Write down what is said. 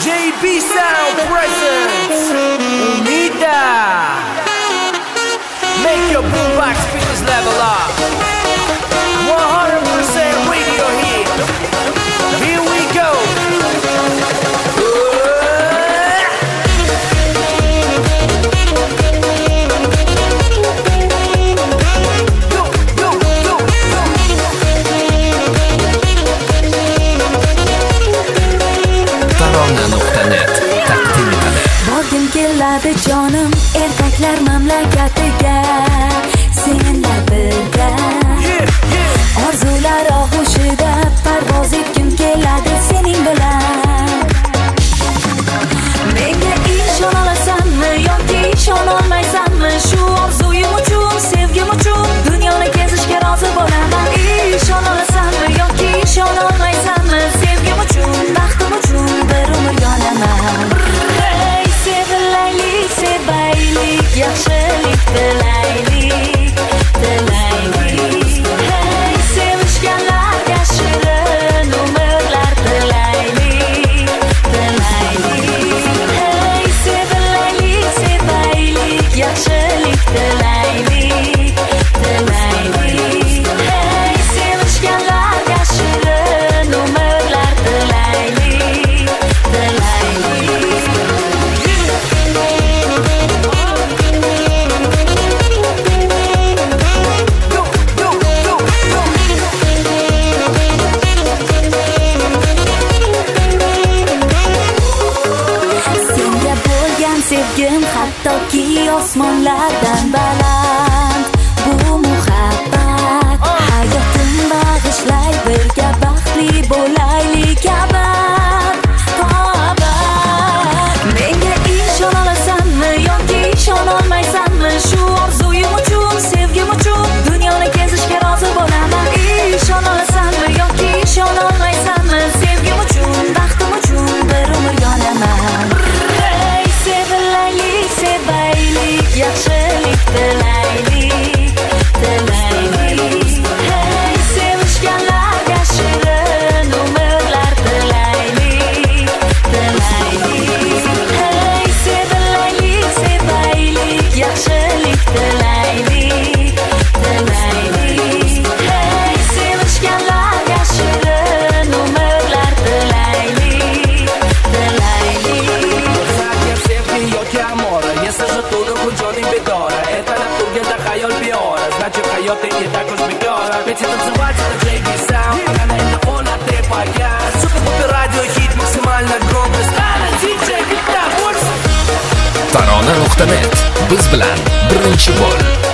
JB Sound presents Unida. Make your boombox speakers level up. 100% radio hit. Here we go. Tarona.net taqdim etadi. Borgim keladi jonim erkaklar mamlakatiga, senlar birga. Orzular og'ushida parvoz etgim keladi sening bilan. Menga ishona olasanmi yoki ishona olmaysanmi? Shu orzuyim uchun, sevgim uchun dunyoni kezishga rozi bo'laman. Ishona olasanmi yoki ishona olmaysanmi? Sevgim uchun, baxtim uchun bir umr yonaman. Hey, sevilaylik, sevaylik, yaxshilik tilaylik, tilaylik. Hey, sevishganlarga shirin umrlar tilaylik, tilaylik. Hey, sevilaylik, sevaylik, yaxshilik tilaylik, tilaylik. Hey, sevishganlarga shirin umrlar tilaylik, tilaylik. Senga bo'lgan sevgim hattoki osmonlardan baland. Bu muhabbat hayotim bag'ishlay, birga baxtli bo'laylik abad, abad. Menga ishona olasanmi yoki ishona olmaysanmi? Shu orzuyim uchun, sevgim uchun dunyoni kezishga rozi bo'laman. Ishona olasanmi yoki ishona olmaysanmi? Sevgim uchun, baxtim uchun bir umr yonaman. Hey, sevilaylik, sevaylik, yaxshilik tilaylik, tilaylik. Hey, sevishganlarga shirin umrlar tilaylik, tilaylik. Hey, sevilaylik, sevaylik, yaxshilik tilaylik, tilaylik. Hey, sevishganlarga shirin umrlar tilaylik, tilaylik. Зачем sevgi yoki amora? Если же трудно, хоть joning бедора. Это натургеда хайол биора. Значит, хайот ты не так уж бедора. Ведь и танцевать это JB Sound. Она это он, а ты погян. Супер-пупер радио хит, максимально громкость. DJ Vita Pulse. Tarona.net biz bilan birinchi bo'l.